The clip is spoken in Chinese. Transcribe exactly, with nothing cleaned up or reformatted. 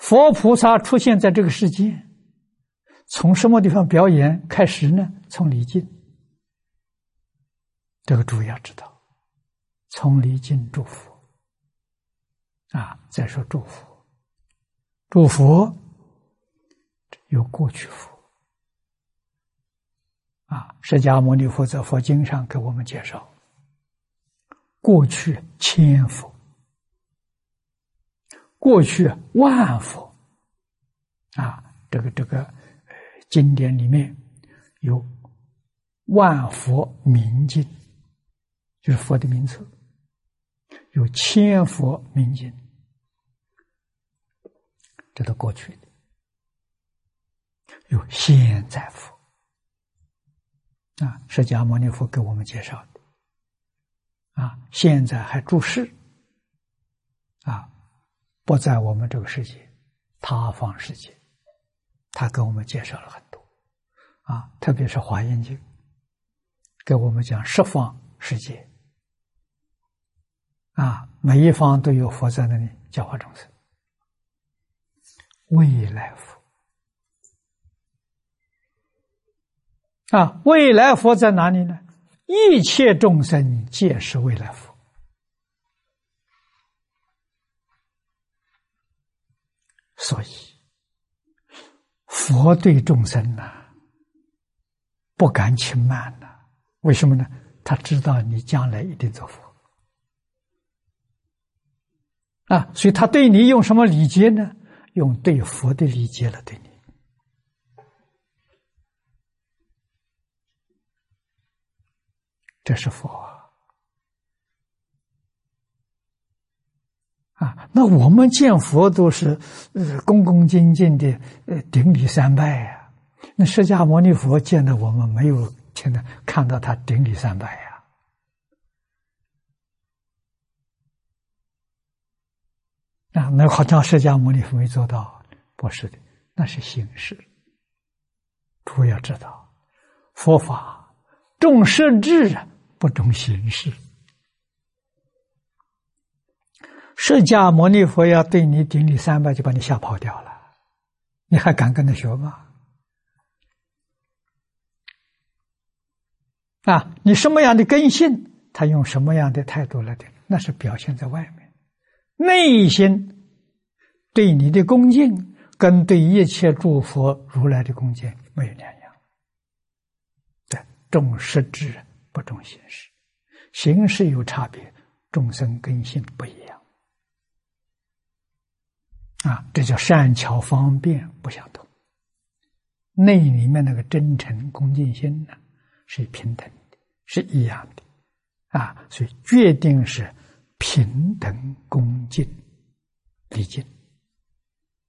佛菩萨出现在这个世界，从什么地方表演开始呢？从礼敬。这个注意要知道，从礼敬祝福啊。再说祝福，祝福有过去福啊。释迦牟尼佛在佛经上给我们介绍，过去千佛，过去万佛啊。这个这个呃经典里面有万佛名经，就是佛的名词，有千佛名经，这都过去的。有现在佛啊，释迦牟尼佛给我们介绍的啊，现在还住世啊，不在我们这个世界，他方世界，他给我们介绍了很多啊，特别是《华严经》给我们讲十方世界啊，每一方都有佛在那里教化众生。未来佛啊，未来佛在哪里呢？一切众生皆是未来佛。所以佛对众生呢、啊、不敢轻慢呢、啊、为什么呢？他知道你将来一定做佛啊，所以他对你用什么礼节呢？用对佛的礼节来对你。这是佛啊！那我们见佛都是呃恭恭敬敬的呃顶礼三拜呀、啊。那释迦牟尼佛见到我们没有听到看到他顶礼三拜呀、啊？啊，那好像释迦牟尼佛没做到，不是的，那是形式。诸位要知道，佛法重实质啊，不重形式。释迦牟尼佛要对你顶礼三拜，就把你吓跑掉了，你还敢跟他学吗？啊，你什么样的根性，他用什么样的态度来顶，那是表现在外面。内心对你的恭敬，跟对一切诸佛如来的恭敬没有两样。对，重实质不重形式，形式有差别，众生根性不一样。啊，这叫善巧方便不相同。内里面那个真诚恭敬心呢，是平等的，是一样的啊，所以决定是平等恭敬礼敬。